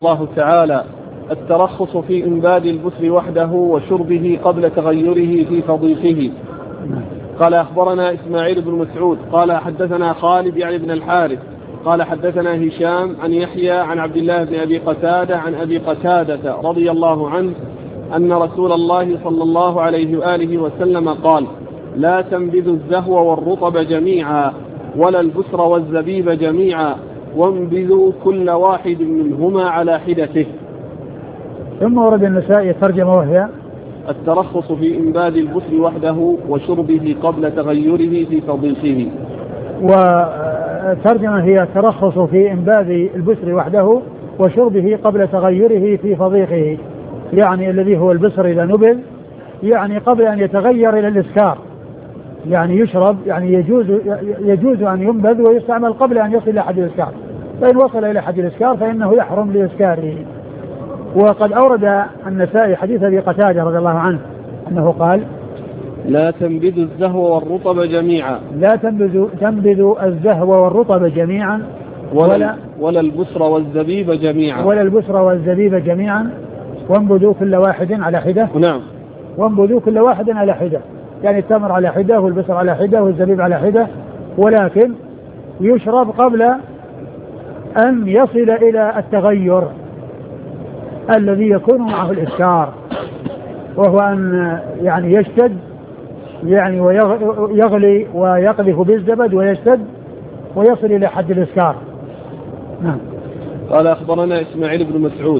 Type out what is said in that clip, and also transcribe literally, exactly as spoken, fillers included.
الله تعالى الترخص في إنباد البسر وحده وشربه قبل تغيره في فضيحه. قال أخبرنا إسماعيل بن مسعود قال حدثنا خالد يعني بن الحارث قال حدثنا هشام عن يحيى عن عبد الله بن أبي قتادة عن أبي قتادة رضي الله عنه أن رسول الله صلى الله عليه وآله وسلم قال: لا تنبذوا الزهو والرطب جميعا ولا البسر والزبيب جميعا وانبذوا كل واحد منهما على حدته. ثم ورد النسائي ترجمة وهي الترخص في إنباد البسر وحده وشربه قبل تغيره في فضيحه. وترجمة هي الترخص في إنباد البسر وحده وشربه قبل تغيره في فضيحه، يعني الذي هو البسر إذا نبذ يعني قبل أن يتغير إلى الإسكار، يعني يشرب، يعني يجوز يجوز أن ينبذ ويستعمل قبل أن يصل إلى حد الإسكار، فإن وصل إلى حد الإسكار فإنه يحرم لإسكاره. وقد أورد النسائي حديث أبي قتادة رضي الله عنه أنه قال: لا تنبذوا الزهو والرطب جميعا لا تنبذوا تنبذوا الزهو والرطب جميعا ولا, ولا, ولا البسر والزبيب جميعا ولا البسر والزبيب جميعا وانبذوا كل واحد على حدة. نعم. وانبذوا كل واحد على حدة، يعني التمر على حدة والبسر على حدة والزبيب على حدة، ولكن يشرب قبل أن يصل إلى التغير الذي يكون معه الإسكار، وهو أن يعني يشتد يعني ويغلي ويقذف بالزبد ويشتد ويصل إلى حد الإسكار. نعم. قال أخبرنا إسماعيل بن مسعود